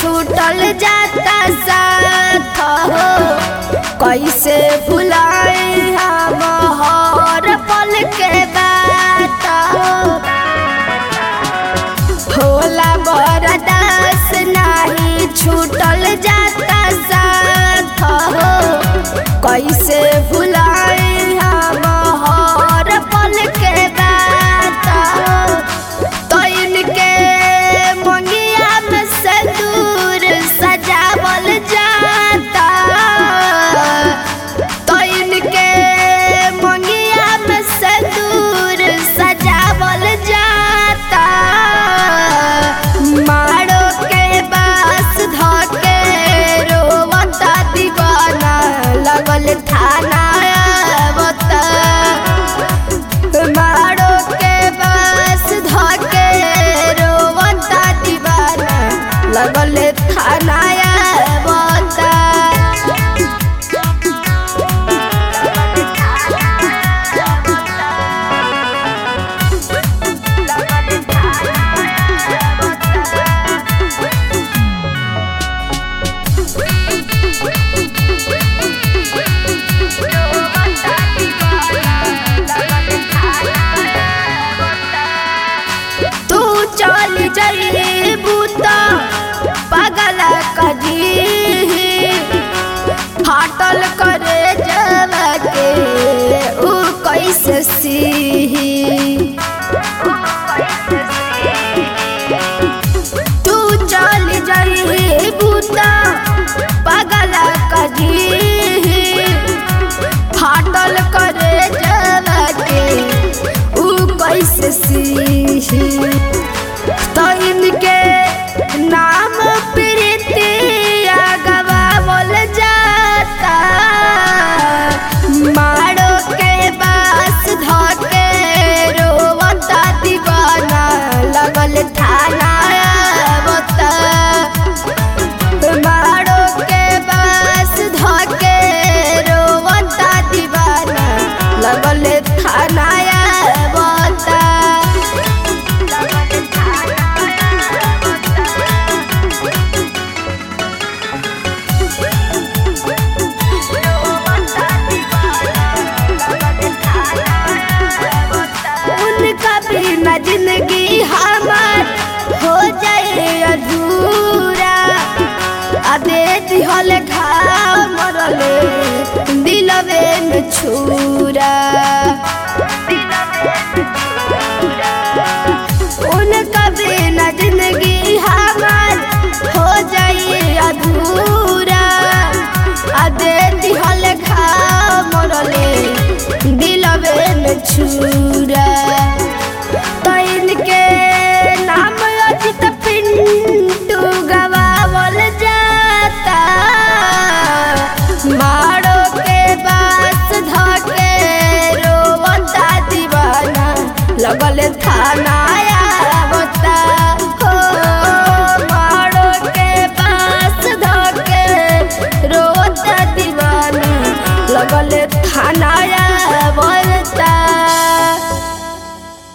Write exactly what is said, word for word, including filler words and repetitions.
छूटल जाता साथ हो कैसे भुलाए हम हर पल के बात होला बरदास नहीं छूटल जाता साथ हो कैसे भुलाए हम हर पल के बात तो इनके मंगिया में से दूर सजावल जाता तो इनके मंगिया में से दूर सजावल जाता मारो के बास धके रोवता दीवाना लगल थाना बता मारो के बास धके रोवता दीवाना लगल थाना बता तू चल जइबू त पागल कजी फाटल करे जवा के ऊ कैसे सीही तू चल जइबू त पागल कजी फाटल करे जवा के ऊ कैसे सीही तो इनके नाम प्रीतिया गवावल जाता मारो के बास धके रोवता दीवाना लगल थाना बता मारो के बास धके रोवता दीवाना लगल थाना बता उनका बिना जिंदगी हमार हो जाए अधूरा अदे दिहल घाव मरले दिलवे में छुरा उनका बिना जिंदगी हमार हो जाए अधूरा अदे दिहल घाव मरले दिलवे में छुरा